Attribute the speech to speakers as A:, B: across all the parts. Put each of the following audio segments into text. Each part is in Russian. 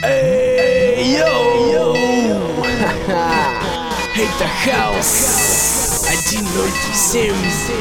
A: Эй, йоу! Это хаос 107.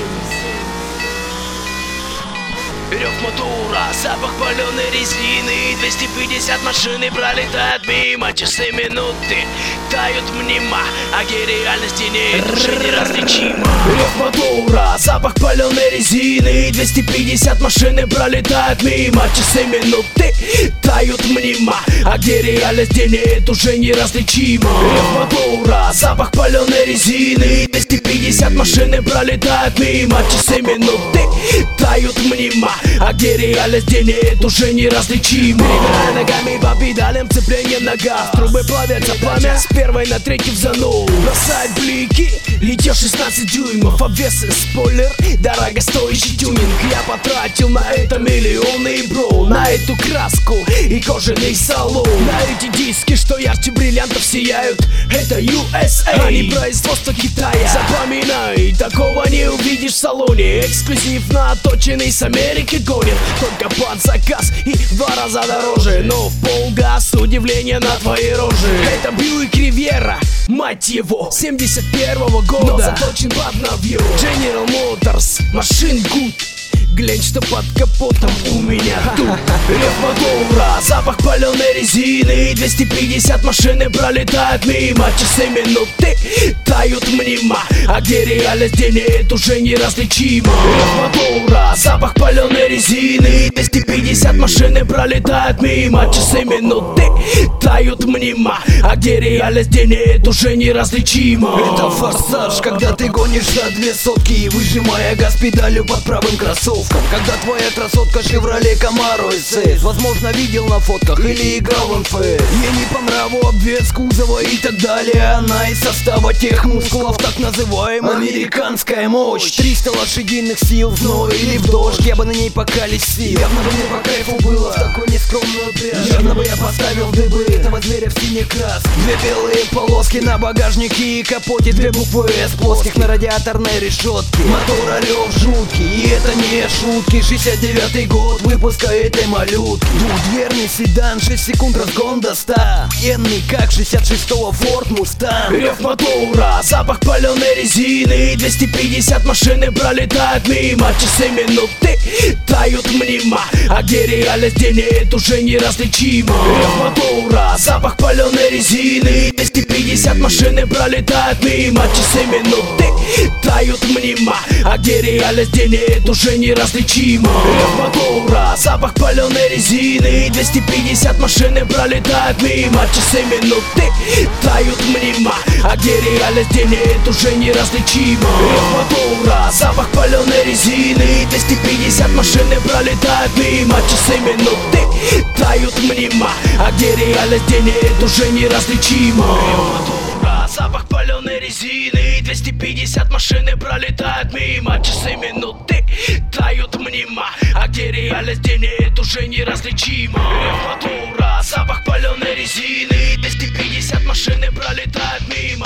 A: Рев мотора, запах паленой резины, 250 машины пролетают мимо, часы минуты тают мнима, огни реальности нет, уже неразличимо. Рев мотора, запах паленой резины, 250 машины пролетают мимо, часы минуты тают мнима, огни реальности нет, уже неразличимо. Рев мотора, запах паленой резины, 250 машины пролетают мимо, часы минуты тают мнима, а где реальность нет, уже неразличимо. Перебирая ногами по педалям, цепление на газ, трубы плавятся пламя с первой на третью в занул. Бросает блики, летел 16 дюймов, обвес и спойлер, дорогостоящий тюнинг. Я потратил на это миллионы, бро, на эту краску и кожаный салон, на эти диски, что ярче бриллиантов сияют. Это USA, а не производство Китая. Запоминай, такого не увидишь в салоне. Эксклюзивно отточенный с Америки гонит, только под заказ и в 2 раза дороже, но в полгаз удивление на твоей роже. Это Buick Riviera, мать его, 71-го года, но заточен под новье. General Motors, машин good. Глянь, что под капотом у меня тут. Рев мотора, запах паленой резины, 250 машины пролетают мимо, часы минуты тают мнима, а где реальность нет, уже неразличимо. Рев мотора, запах паленой резины, 250 машины пролетают мимо, часы минуты тают мнима, а где реальность нет, уже неразличимо.
B: Это форсаж, когда ты гонишь за 2 сотки, выжимая газ педалью под правым кроссовком. Когда твоя красотка Chevrolet Camaro SS, возможно, видел на фотках или играл в НФС. Ей не по нраву обвес кузова и так далее. Она из состава тех мускулов, так называемая американская мощь. 300 лошадиных сил в зной или в дождь, я бы на ней поколесил. Явно бы мне по кайфу было в такую нескромную пряжь. Явно бы я поставил дыбы этого зверя в синий крас. 2 белые полоски на багажнике и капоте, 2 буквы S плоских на радиаторной решетке. Мотор орёв жуткий, и это не шутки. 69-й год выпуска этой малютки. Двухдверный седан, 6 секунд разгон до 100. Охуенный, как 66-го Ford Mustang.
A: Рев мотора, запах паленой резины, 250 машины пролетают мимо, часы минуты тают мнима, а где реальность нет, уже неразличимо. Рев мотора, запах паленой резины, 250 машины пролетают мимо, часы минуты тают мнима, а где реальность нет, уже неразличимо. Рев мотора, запах паленой резины, 250 машины пролетают мимо, часы минуты тают мнима, а где реальность нет, уже неразличимо. Рев мотора, запах паленой резины, 250 машины пролетают мимо, часы минуты тают мнима, а где реальность нет, уже неразличимо. Рев мотора, запах паленой резины, 250 машины пролетают мимо, часы минуты тают мнима, а где реальность нет, уже неразличимо. Рев мотора, запах паленой резины, 250 машины пролетают мимо.